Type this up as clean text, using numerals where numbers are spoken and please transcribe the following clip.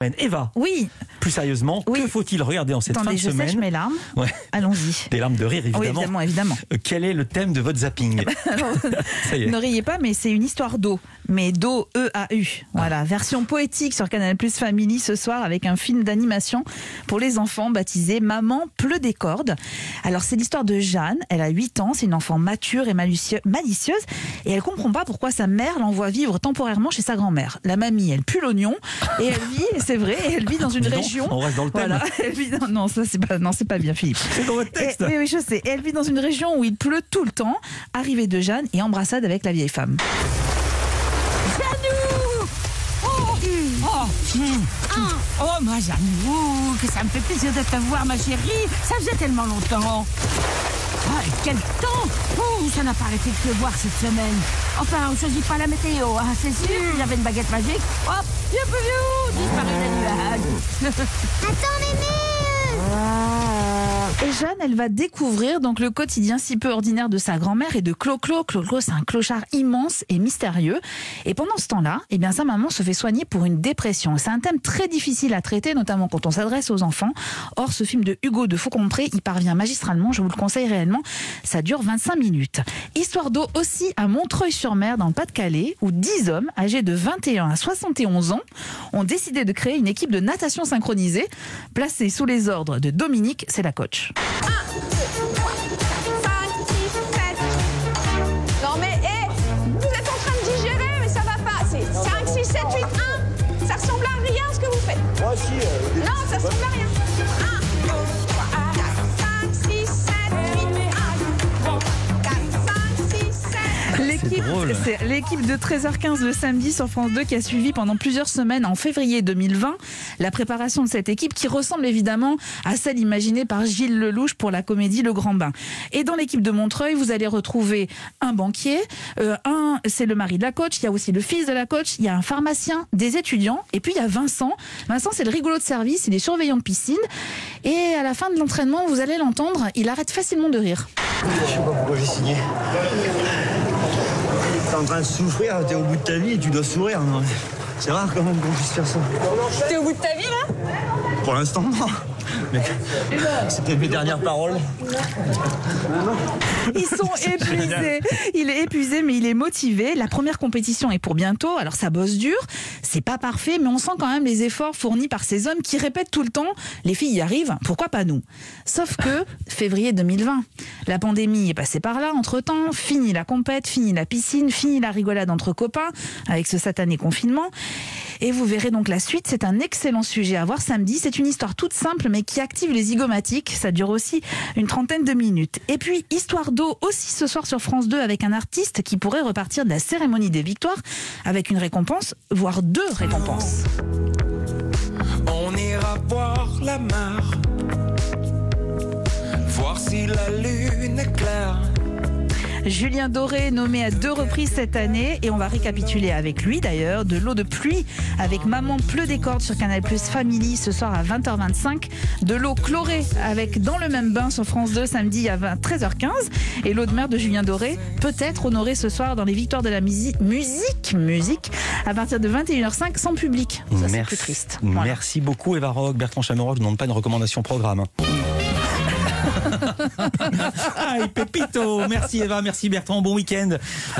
Eva, Oui. plus sérieusement, Oui. que faut-il regarder en cette Attendez, fin de je sèche semaine? mes larmes. Ouais. Allons-y. Des larmes de rire, Oui, évidemment. évidemment. Quel est le thème de votre zapping? Alors, Ça y est. ne riez pas, mais c'est une histoire d'eau. Mais d'eau, E-A-U. Voilà, version poétique sur Canal+ Family ce soir avec un film d'animation pour les enfants baptisé Maman pleut des cordes. Alors c'est l'histoire de Jeanne, elle a 8 ans, c'est une enfant mature et malicieuse et elle comprend pas pourquoi sa mère l'envoie vivre temporairement chez sa grand-mère. La mamie, elle pue l'oignon et elle vit, c'est vrai, et elle vit dans une Dis donc, région. on reste dans le thème. Voilà, elle vit dans... Non, ça c'est pas bien, Philippe. C'est dans votre texte. Oui, je sais. Et elle vit dans une région où il pleut tout le temps. Arrivée de Jeanne et embrassade avec la vieille femme. Oh, ma Janou, que ça me fait plaisir de te voir, ma chérie. Ça faisait tellement longtemps. Ah, et quel temps! Oh, ça n'a pas arrêté de pleuvoir cette semaine. Enfin, on ne choisit pas la météo, hein, c'est sûr. Si j'avais une baguette magique, hop, disparu les nuages. Attends, mémé! Et Jeanne, elle va découvrir donc le quotidien si peu ordinaire de sa grand-mère et de Clo-Clo. Clo-Clo, c'est un clochard immense et mystérieux. Et pendant ce temps-là, eh bien, sa maman se fait soigner pour une dépression. C'est un thème très difficile à traiter, notamment quand on s'adresse aux enfants. Or, ce film de Hugo de Faucompré y parvient magistralement. Je vous le conseille réellement. Ça dure 25 minutes. Histoire d'eau aussi à Montreuil-sur-Mer, dans le Pas-de-Calais, où 10 hommes âgés de 21 à 71 ans ont décidé de créer une équipe de natation synchronisée, placée sous les ordres de Dominique, c'est la coach. 1, 2, 3, 5, 6, 7. Non mais, vous êtes en train de digérer, mais ça va pas. C'est 5, 6, 7, 8, 1. Ça ressemble à rien ce que vous faites. Moi aussi. Non, ça ressemble à rien. 1, 2, 3, 4, 5, 6, 7, 8, 1. 4, 5, 6, 7. drôle. C'est l'équipe de 13h15 le samedi sur France 2 qui a suivi pendant plusieurs semaines en février 2020 la préparation de cette équipe qui ressemble évidemment à celle imaginée par Gilles Lelouch pour la comédie Le Grand Bain. Et dans l'équipe de Montreuil, vous allez retrouver un banquier, c'est le mari de la coach, il y a aussi le fils de la coach, il y a un pharmacien, des étudiants, et puis il y a Vincent. Vincent, c'est le rigolo de service, il est surveillant de piscine. Et à la fin de l'entraînement, vous allez l'entendre, il arrête facilement de rire. Je sais pas pourquoi j'ai signé. T'es en train de souffrir, t'es au bout de ta vie et tu dois sourire. Non, c'est rare quand même qu'on puisse faire ça. T'es au bout de ta vie là? Pour l'instant, non. Mais c'était mes dernières paroles. Ils sont épuisés. Il est épuisé, mais il est motivé. La première compétition est pour bientôt. Alors ça bosse dur. C'est pas parfait, mais on sent quand même les efforts fournis par ces hommes qui répètent tout le temps les filles y arrivent, pourquoi pas nous? Sauf que février 2020, la pandémie est passée par là. Entre-temps, fini la compète, fini la piscine, fini la rigolade entre copains avec ce satané confinement. Et vous verrez donc la suite. C'est un excellent sujet à voir samedi. C'est une histoire toute simple, mais qui active les zygomatiques. Ça dure aussi une trentaine de minutes. Et puis, histoire d'eau aussi ce soir sur France 2 avec un artiste qui pourrait repartir de la cérémonie des victoires avec une récompense, voire deux récompenses. On ira voir la mer, voir si la lune est claire. Julien Doré, nommé à 2 reprises cette année, et on va récapituler avec lui d'ailleurs de l'eau de pluie avec Maman pleut des cordes sur Canal+ Family ce soir à 20h25, de l'eau chlorée avec Dans le même bain sur France 2 samedi à 13h15, et l'eau de mer de Julien Doré peut-être honorée ce soir dans les victoires de la musique à partir de 21h05 sans public. Ça, c'est plus triste. Voilà. Merci beaucoup Eva Rock, Bertrand Chameroy, je ne demande pas une recommandation programme. Aïe Pépito, merci Eva, merci Bertrand, bon week-end.